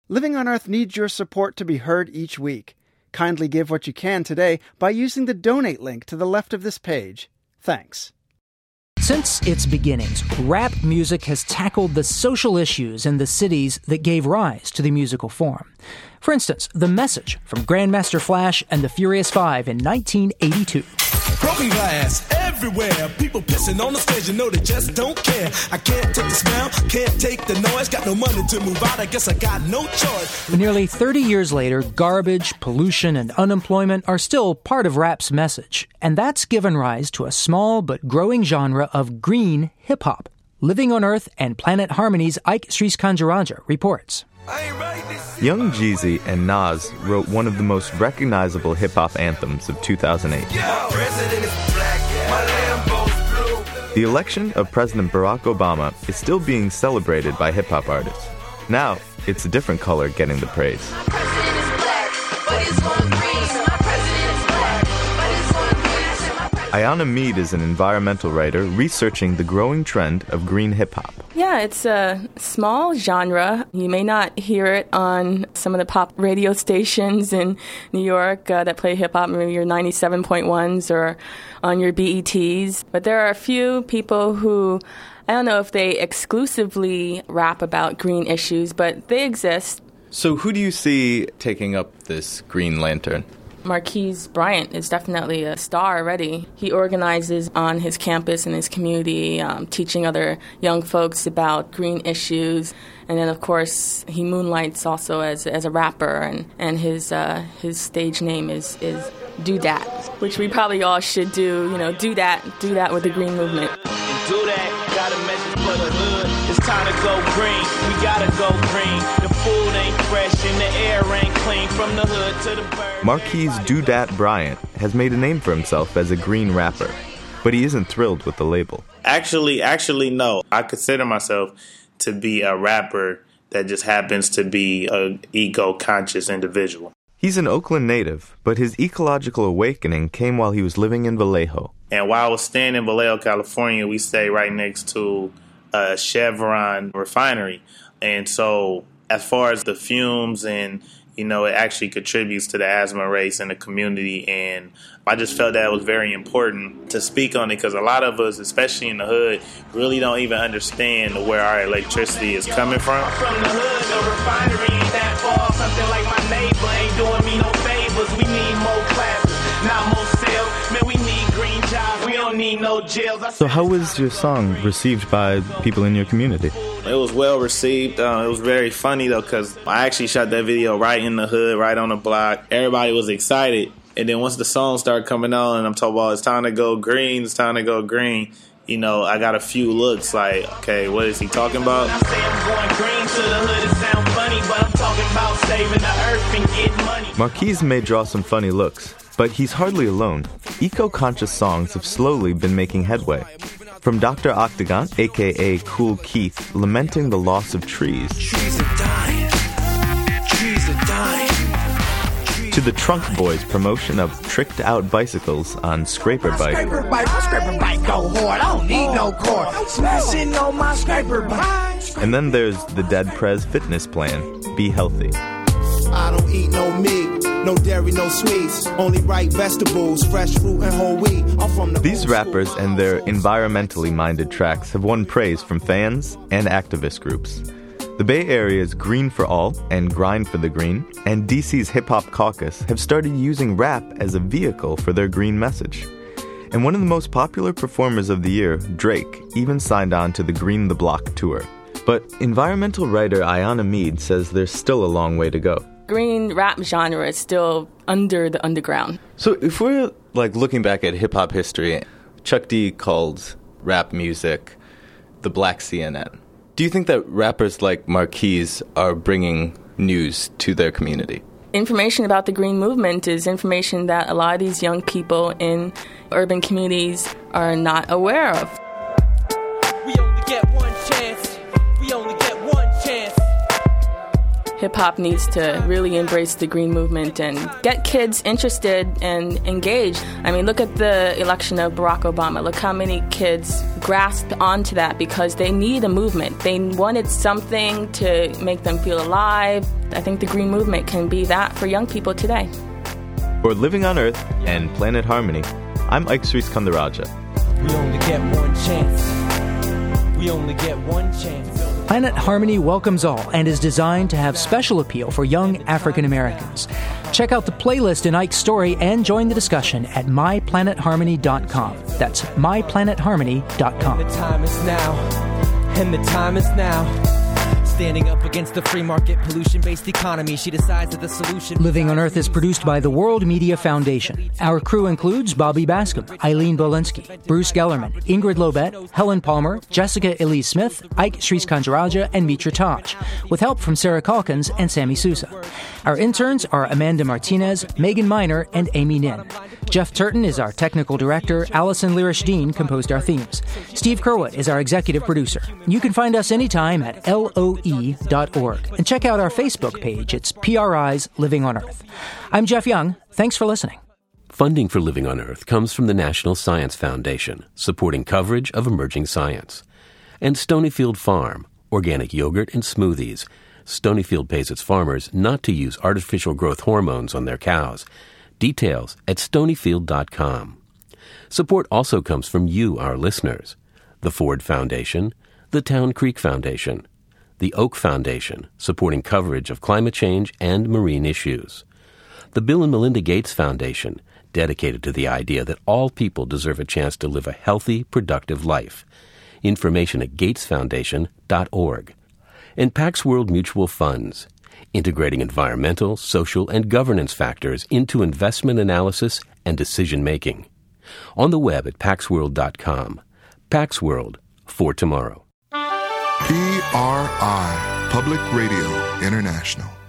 Living on Earth needs your support to be heard each week. Kindly give what you can today by using the donate link to the left of this page. Thanks. Since its beginnings, rap music has tackled the social issues in the cities that gave rise to the musical form. For instance, The Message from Grandmaster Flash and the Furious Five in 1982. Broken glass everywhere. People pissing on the stage, you know they just don't care. I can't take the smell, can't take the noise. Got no money to move out, I guess I got no choice. But nearly 30 years later, garbage, pollution, and unemployment are still part of rap's message. And that's given rise to a small but growing genre of green hip-hop. Living on Earth and Planet Harmony's Ike Sriskandarajah reports. Young Jeezy and Nas wrote one of the most recognizable hip-hop anthems of 2008. The election of President Barack Obama is still being celebrated by hip-hop artists. Now, it's a different color getting the praise. Ayana Mead is an environmental writer researching the growing trend of green hip-hop. Yeah, it's a small genre. You may not hear it on some of the pop radio stations in New York that play hip-hop, maybe your 97.1s or on your BETs. But there are a few people who, I don't know if they exclusively rap about green issues, but they exist. So who do you see taking up this Green Lantern? Marquise Bryant is definitely a star already. He organizes on his campus and his community, teaching other young folks about green issues. And then, of course, he moonlights also as a rapper, and his stage name is Do Dat, which we probably all should do. You know, do that with the green movement. Do that, got a message for the hood. It's time to go green. We gotta go green. The food ain't fresh and the air ain't clean. From the hood to the bird. Marquise Do Dat Bryant has made a name for himself as a green rapper, but he isn't thrilled with the label. Actually, no. I consider myself to be a rapper that just happens to be an eco-conscious individual. He's an Oakland native, but his ecological awakening came while he was living in Vallejo. And while I was staying in Vallejo, California, we stay right next to a Chevron refinery. And so as far as the fumes and, you know, it actually contributes to the asthma rates in the community. And I just felt that it was very important to speak on it because a lot of us, especially in the hood, really don't even understand where our electricity is coming from. From the hood, the refinery ain't that far. Something like my neighbor ain't doing me no favors. We need more classes, not more sales. Man, we need green jobs. We don't need no jails. So how was your song received by people in your community? It was well received. It was very funny, though, because I actually shot that video right in the hood, right on the block. Everybody was excited. And then once the song started coming on and I'm talking about it's time to go green, it's time to go green, you know, I got a few looks like, okay, what is he talking about? I say I'm going green to the hood, it sound funny, but I'm talking about saving the earth and getting money. Marquise may draw some funny looks, but he's hardly alone. Eco-conscious songs have slowly been making headway. From Dr. Octagon, a.k.a. Kool Keith, lamenting the loss of trees. Trees are dying. Trees are dying. To the Trunk Boys' promotion of tricked-out bicycles on scraper bike. Scraper bike go hard. I don't need no cord. Smashing on my scraper bike. And then there's the Dead Prez fitness plan, Be Healthy. I don't eat no meat, no dairy, no sweets. Only ripe vegetables, fresh fruit and whole wheat. I'm from the These rappers and their environmentally minded tracks have won praise from fans and activist groups. The Bay Area's Green for All and Grind for the Green and DC's Hip Hop Caucus have started using rap as a vehicle for their green message. And one of the most popular performers of the year, Drake, even signed on to the Green the Block tour. But environmental writer Ayana Mead says there's still a long way to go. Green rap genre is still under the underground. So if we're looking back at hip-hop history, Chuck D called rap music the Black CNN. Do you think that rappers like Marquise are bringing news to their community? Information about the green movement is information that a lot of these young people in urban communities are not aware of. We only get one chance. We only get one chance. hip-hop needs to really embrace the green movement and get kids interested and engaged. I mean, look at the election of Barack Obama. Look how many kids grasped onto that because they need a movement. They wanted something to make them feel alive. I think the green movement can be that for young people today. For Living on Earth and Planet Harmony, I'm Ike Sriskandarajah. We only get one chance. We only get one chance. Planet Harmony welcomes all and is designed to have special appeal for young African Americans. Check out the playlist in Ike's story and join the discussion at myplanetharmony.com. That's myplanetharmony.com. The time is now, and the time is now. Standing up against the free market, pollution-based economy, she decides that the solution... Living on Earth is produced by the World Media Foundation. Our crew includes Bobby Bascom, Eileen Bolinsky, Bruce Gellerman, Ingrid Lobet, Helen Palmer, Jessica Elise Smith, Ike Sriskandarajah, and Mitra Taj, with help from Sarah Calkins and Sammy Sousa. Our interns are Amanda Martinez, Megan Miner, and Amy Nin. Jeff Turton is our technical director. Allison Lirish-Dean composed our themes. Steve Kerwood is our executive producer. You can find us anytime at LOE.org and check out our Facebook page. It's PRI's Living on Earth. I'm Jeff Young. Thanks for listening. Funding for Living on Earth comes from the National Science Foundation, supporting coverage of emerging science. And Stonyfield Farm, organic yogurt and smoothies. Stonyfield pays its farmers not to use artificial growth hormones on their cows. Details at stonyfield.com. Support also comes from you, our listeners. The Ford Foundation, the Town Creek Foundation, the Oak Foundation, supporting coverage of climate change and marine issues. The Bill and Melinda Gates Foundation, dedicated to the idea that all people deserve a chance to live a healthy, productive life. Information at gatesfoundation.org. And Pax World Mutual Funds, integrating environmental, social, and governance factors into investment analysis and decision-making. On the web at paxworld.com. Pax World, for tomorrow. PRI, Public Radio International.